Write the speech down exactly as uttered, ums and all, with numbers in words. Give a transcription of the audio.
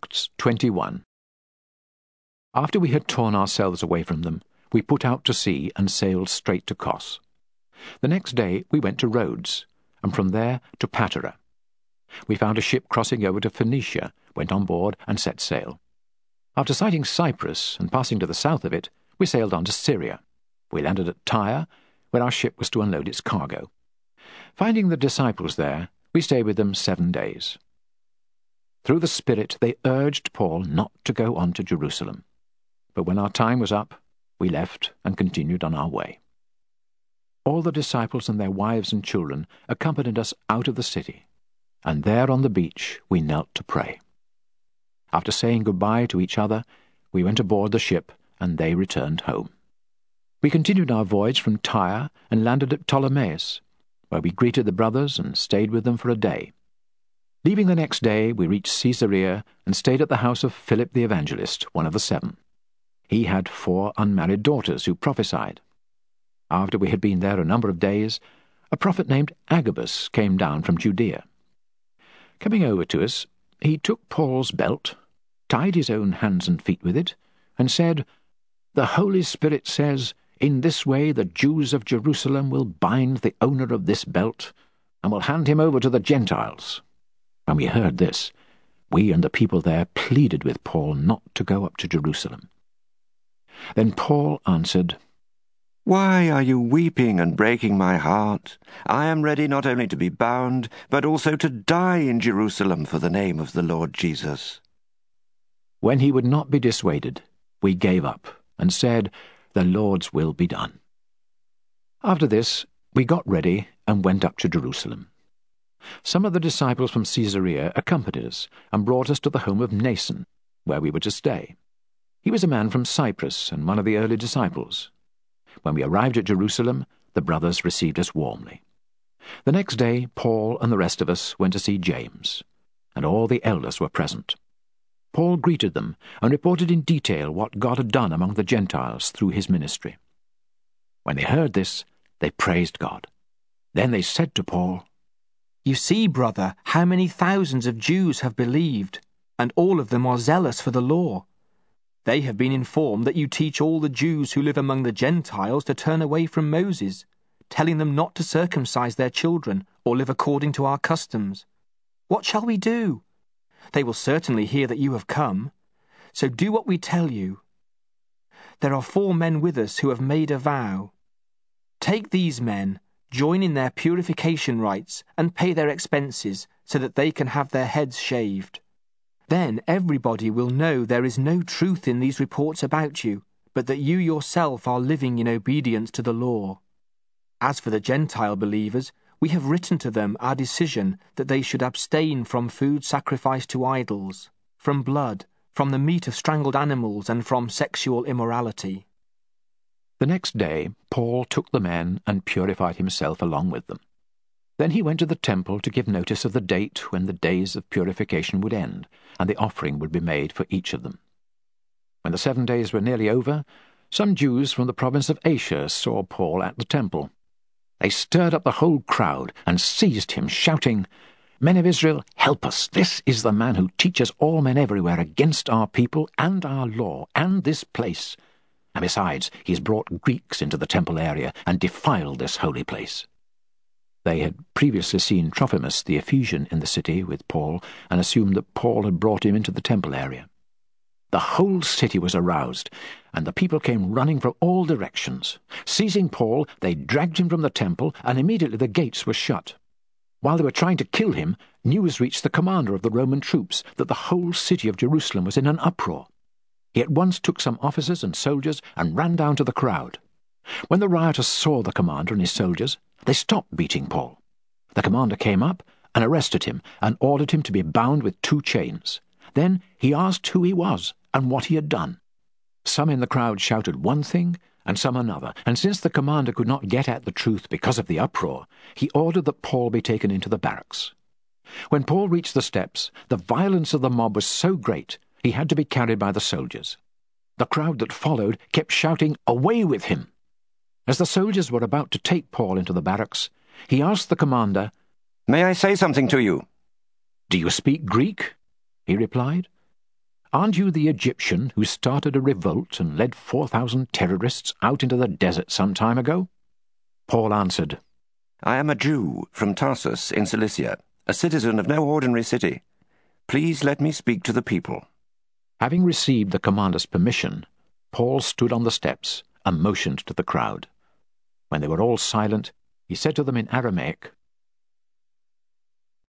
Acts twenty-one. After we had torn ourselves away from them, we put out to sea and sailed straight to Kos. The next day we went to Rhodes, and from there to Patara. We found a ship crossing over to Phoenicia, went on board and set sail. After sighting Cyprus and passing to the south of it, we sailed on to Syria. We landed at Tyre, where our ship was to unload its cargo. Finding the disciples there, we stayed with them seven days. Through the Spirit they urged Paul not to go on to Jerusalem. But when our time was up, we left and continued on our way. All the disciples and their wives and children accompanied us out of the city, and there on the beach we knelt to pray. After saying goodbye to each other, we went aboard the ship, and they returned home. We continued our voyage from Tyre and landed at Ptolemais, where we greeted the brothers and stayed with them for a day. Leaving the next day, we reached Caesarea and stayed at the house of Philip the Evangelist, one of the seven. He had four unmarried daughters who prophesied. After we had been there a number of days, a prophet named Agabus came down from Judea. Coming over to us, he took Paul's belt, tied his own hands and feet with it, and said, "The Holy Spirit says, in this way the Jews of Jerusalem will bind the owner of this belt, and will hand him over to the Gentiles." When we heard this, we and the people there pleaded with Paul not to go up to Jerusalem. Then Paul answered, "Why are you weeping and breaking my heart? I am ready not only to be bound, but also to die in Jerusalem for the name of the Lord Jesus." When he would not be dissuaded, we gave up and said, "The Lord's will be done." After this, we got ready and went up to Jerusalem. Some of the disciples from Caesarea accompanied us and brought us to the home of Mnason, where we were to stay. He was a man from Cyprus and one of the early disciples. When we arrived at Jerusalem, the brothers received us warmly. The next day, Paul and the rest of us went to see James, and all the elders were present. Paul greeted them and reported in detail what God had done among the Gentiles through his ministry. When they heard this, they praised God. Then they said to Paul, "You see, brother, how many thousands of Jews have believed, and all of them are zealous for the law. They have been informed that you teach all the Jews who live among the Gentiles to turn away from Moses, telling them not to circumcise their children or live according to our customs. What shall we do? They will certainly hear that you have come, so do what we tell you. There are four men with us who have made a vow. Take these men, join in their purification rites, and pay their expenses so that they can have their heads shaved. Then everybody will know there is no truth in these reports about you, but that you yourself are living in obedience to the law. As for the Gentile believers, we have written to them our decision that they should abstain from food sacrificed to idols, from blood, from the meat of strangled animals, and from sexual immorality." The next day Paul took the men and purified himself along with them. Then he went to the temple to give notice of the date when the days of purification would end, and the offering would be made for each of them. When the seven days were nearly over, some Jews from the province of Asia saw Paul at the temple. They stirred up the whole crowd and seized him, shouting, "Men of Israel, help us! This is the man who teaches all men everywhere against our people and our law and this place. And besides, he has brought Greeks into the temple area and defiled this holy place." They had previously seen Trophimus the Ephesian in the city with Paul and assumed that Paul had brought him into the temple area. The whole city was aroused, and the people came running from all directions. Seizing Paul, they dragged him from the temple, and immediately the gates were shut. While they were trying to kill him, news reached the commander of the Roman troops that the whole city of Jerusalem was in an uproar. He at once took some officers and soldiers and ran down to the crowd. When the rioters saw the commander and his soldiers, they stopped beating Paul. The commander came up and arrested him and ordered him to be bound with two chains. Then he asked who he was and what he had done. Some in the crowd shouted one thing and some another, and since the commander could not get at the truth because of the uproar, he ordered that Paul be taken into the barracks. When Paul reached the steps, the violence of the mob was so great he had to be carried by the soldiers. The crowd that followed kept shouting, "Away with him!" As the soldiers were about to take Paul into the barracks, he asked the commander, "May I say something to you?" "Do you speak Greek?" he replied. Aren't you the Egyptian who started a revolt and led four thousand terrorists out into the desert some time ago?" Paul answered, "I am a Jew from Tarsus in Cilicia, a citizen of no ordinary city. Please let me speak to the people." Having received the commander's permission, Paul stood on the steps and motioned to the crowd. When they were all silent, he said to them in Aramaic,